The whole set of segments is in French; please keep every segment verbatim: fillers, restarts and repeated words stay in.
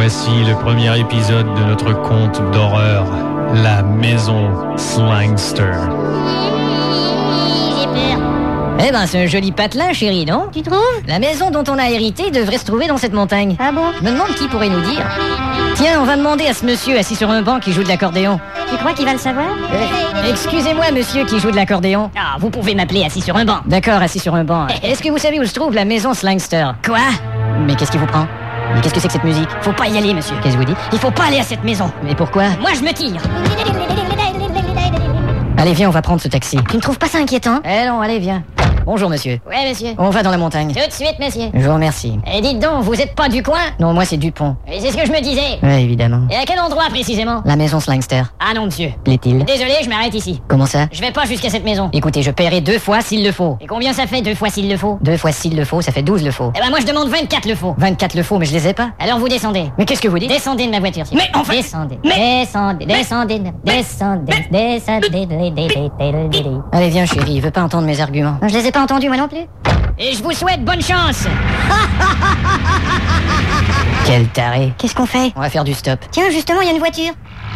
Voici le premier épisode de notre conte d'horreur, La Maison Slangster. J'ai peur. Eh ben, c'est un joli patelin, chérie, non? Tu trouves? La maison dont on a hérité devrait se trouver dans cette montagne. Ah bon? Je me demande qui pourrait nous dire. Tiens, on va demander à ce monsieur assis sur un banc qui joue de l'accordéon. Tu crois qu'il va le savoir? Euh, excusez-moi, monsieur qui joue de l'accordéon. Ah, vous pouvez m'appeler assis sur un banc. D'accord, assis sur un banc. Est-ce que vous savez où se trouve la maison Slangster? Quoi? Mais qu'est-ce qui vous prend? Mais qu'est-ce que c'est que cette musique? Faut pas y aller, monsieur. Qu'est-ce que vous dites? Il faut pas aller à cette maison. Mais pourquoi? Moi, je me tire. Allez, viens, on va prendre ce taxi. Tu ne trouves pas ça inquiétant? Eh non, allez, viens. Bonjour, monsieur. Ouais, monsieur. On va dans la montagne. Tout de suite, monsieur. Je vous remercie. Et dites donc, vous êtes pas du coin? Non, moi, c'est Dupont. Et c'est ce que je me disais. Ouais, évidemment. Et à quel endroit précisément? La maison Slangster. Ah non, monsieur. Plaît-il? Désolé, je m'arrête ici. Comment ça? Je vais pas jusqu'à cette maison. Écoutez, je paierai deux fois s'il le faut. Et combien ça fait deux fois s'il le faut? Deux fois s'il le faut, ça fait douze le faut. Eh ben moi je demande vingt-quatre le faut. vingt-quatre le faut, mais je les ai pas. Alors vous descendez. Mais qu'est-ce que vous dites? Descendez de ma voiture, s'il vous Mais plaît. enfin- Descendez. Mais- Descendez, descendez, descendez, descendez, descendez. Allez, viens, chérie, il veut pas entendre mes arguments. Je les ai pas entendus, moi non plus. Et je vous souhaite bonne chance. Quel taré. Qu'est-ce qu'on fait? On va faire du stop. Tiens, justement, il y a une voiture.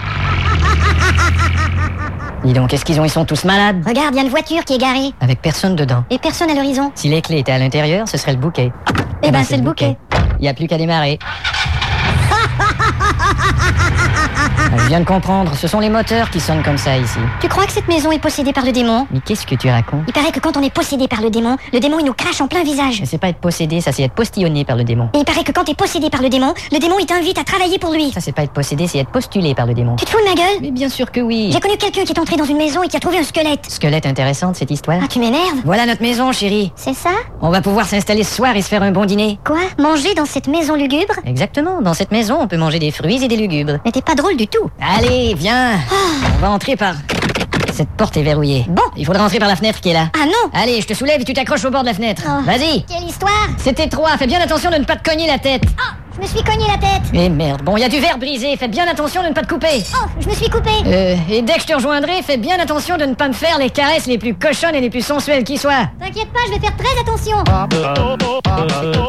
Dis donc, qu'est-ce qu'ils ont? Ils sont tous malades. Regarde, il y a une voiture qui est garée. Avec personne dedans. Et personne à l'horizon. Si les clés étaient à l'intérieur, ce serait le bouquet. Eh ben, c'est le bouquet. Il n'y a plus qu'à démarrer. Je viens de comprendre, ce sont les moteurs qui sonnent comme ça ici. Tu crois que cette maison est possédée par le démon? Mais qu'est-ce que tu racontes? Il paraît que quand on est possédé par le démon, le démon il nous crache en plein visage. Mais c'est pas être possédé, ça c'est être postillonné par le démon. Et il paraît que quand t'es possédé par le démon, le démon il t'invite à travailler pour lui. Ça c'est pas être possédé, c'est être postulé par le démon. Tu te fous de ma gueule? Mais bien sûr que oui. J'ai connu quelqu'un qui est entré dans une maison et qui a trouvé un squelette. Squelette intéressante cette histoire. Ah, tu m'énerves? Voilà notre maison, chérie. C'est ça? On va pouvoir s'installer ce soir et se faire un bon dîner. Quoi? Manger dans cette maison lugubre? Exactement, dans cette maison, on peut manger des fruits et des lugubres. Mais t'es pas drôle du tout. Allez, viens. On va entrer par... Cette porte est verrouillée. Bon. Il faudra entrer par la fenêtre qui est là. Ah non! Allez, je te soulève et tu t'accroches au bord de la fenêtre. Oh. Vas-y. Quelle histoire! C'est étroit, fais bien attention de ne pas te cogner la tête. Oh! Je me suis cogné la tête! Eh merde, bon, il y a du verre brisé, fais bien attention de ne pas te couper. Oh! Je me suis coupé! Euh, et dès que je te rejoindrai, fais bien attention de ne pas me faire les caresses les plus cochonnes et les plus sensuelles qui soient. T'inquiète pas, je vais faire très attention!